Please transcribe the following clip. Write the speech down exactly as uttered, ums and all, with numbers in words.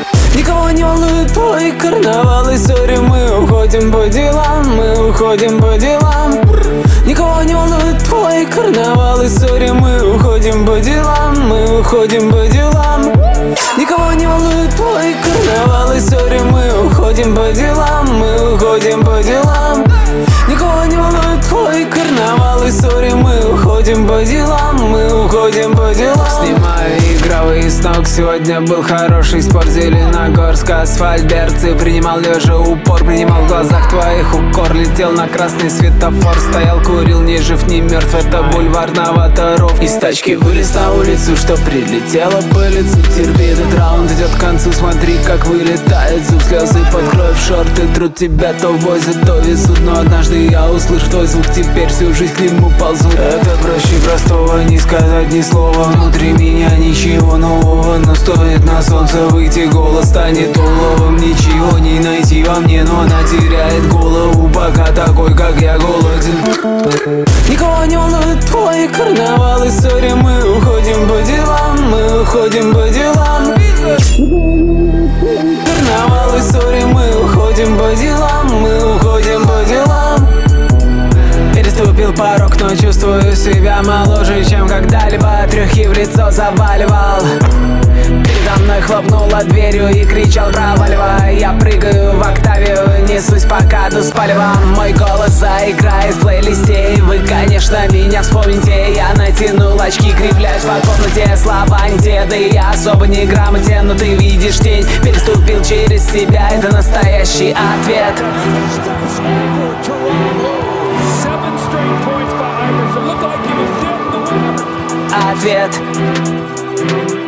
Никого не волнует твой карнавал и ссори. Мы уходим по делам, мы уходим по делам. Никого не волнует твой карнавал и ссори. Мы уходим по делам, мы уходим по делам. Никого не волнует твой карнавал и ссори. Мы уходим по делам, мы уходим по делам. Никого не волнует твой карнавал и ссори. Мы уходим по делам, мы уходим по делам. Снимаю игровые с ног. Сегодня был хороший спорт. Зеленогорск, асфальт, берцы. Принимал лежа упор, принимал в глазах твоих укор. Летел на красный светофор, стоял, курил, ни жив, ни мертв. Это бульвар Новоторов. Из тачки вылез на улицу, что прилетело по лицу. Терпи, этот раунд идет к концу. Смотри, как вылетает зуб, слезы под кровь, шорты трут. Тебя то возят, то везут. Но однажды я услышу твой звук, теперь всю жизнь к нему ползу. Это проще простого, не сказать ни слова. Внутри меня ничего нового, но стоит на солнце выйти, голос станет уловом. Ничего не найти во мне, но она теряет голову, пока такой, как я, голоден. Никого не волнует твой карнавал и ссори. Мы уходим по делам, мы уходим по делам. Карнавал и ссори. Мы уходим по делам, мы уходим по делам. Переступил порог, но чувствую себя моложе, чем когда-либо. Трёхи в лицо заваливал. Передо мной хлопнула дверью и кричал: проваливай. Я прыгаю в октавию, несусь по каду с палевом. Мой голос заиграет в плейлисте, и вы, конечно, меня вспомните. Я натянул очки, кривляюсь по комнате, слова не те, да и я особо не грамотен. Но ты видишь тень, переступил через себя, это настоящий ответ. Ответ.